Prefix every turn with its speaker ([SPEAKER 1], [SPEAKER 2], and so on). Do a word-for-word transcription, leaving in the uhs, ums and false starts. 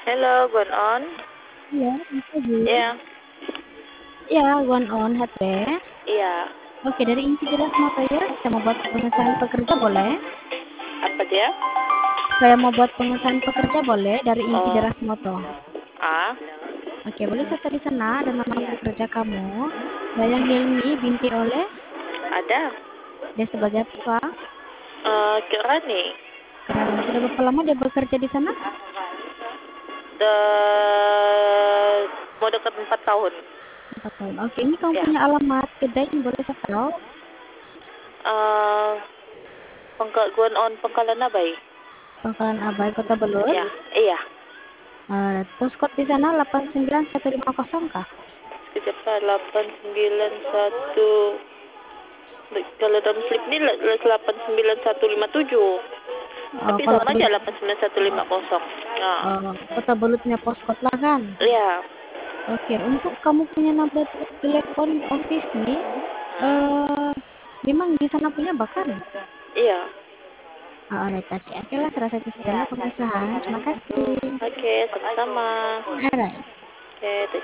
[SPEAKER 1] Hello, going on?
[SPEAKER 2] Iya, bisa Ji.
[SPEAKER 1] Iya,
[SPEAKER 2] Iya, one on H P.
[SPEAKER 1] iya.
[SPEAKER 2] Oke, dari inti jelas moto ya, saya mau buat pengesahan pekerja boleh?
[SPEAKER 1] Apa dia?
[SPEAKER 2] Saya mau buat pengesahan pekerja boleh dari inti
[SPEAKER 1] Oh,
[SPEAKER 2] deras moto.
[SPEAKER 1] ah,
[SPEAKER 2] Oke, boleh saya di sana ada nama pekerja kamu. Dayang Hilmi binti oleh
[SPEAKER 1] ada.
[SPEAKER 2] dia sebagai apa?
[SPEAKER 1] Eh, Kirani.
[SPEAKER 2] Kirani. Sudah berapa lama dia bekerja di sana?
[SPEAKER 1] The mau dekat empat tahun.
[SPEAKER 2] Empat tahun. Oke, ini kamu
[SPEAKER 1] Ya.
[SPEAKER 2] punya alamat kedai yang boleh saya tahu?
[SPEAKER 1] Eh, Pengka going on Pengkalan Abai.
[SPEAKER 2] Pangkalan Abai, Kota Belud.
[SPEAKER 1] Ya, iya.
[SPEAKER 2] Uh, Postcode di sana delapan sembilan satu lima nol kah?
[SPEAKER 1] Sekejap lah, delapan sembilan satu. Kalau dalam slip ni delapan sembilan satu lima tujuh.
[SPEAKER 2] Oh,
[SPEAKER 1] Tapi
[SPEAKER 2] kalau
[SPEAKER 1] sama
[SPEAKER 2] di
[SPEAKER 1] aja delapan sembilan satu lima nol. Ya.
[SPEAKER 2] uh, Kota Beludnya postcode lah kan?
[SPEAKER 1] Iya.
[SPEAKER 2] Oke, untuk kamu punya nomor telepon office nih,
[SPEAKER 1] Hmm?
[SPEAKER 2] eh memang di sana punya bahkan?
[SPEAKER 1] Iya.
[SPEAKER 2] Oh, alright, oke, oke lah, serasa itu saja pengesahan. Terima kasih.
[SPEAKER 1] Oke, sama-sama.
[SPEAKER 2] Alright.
[SPEAKER 1] Oke,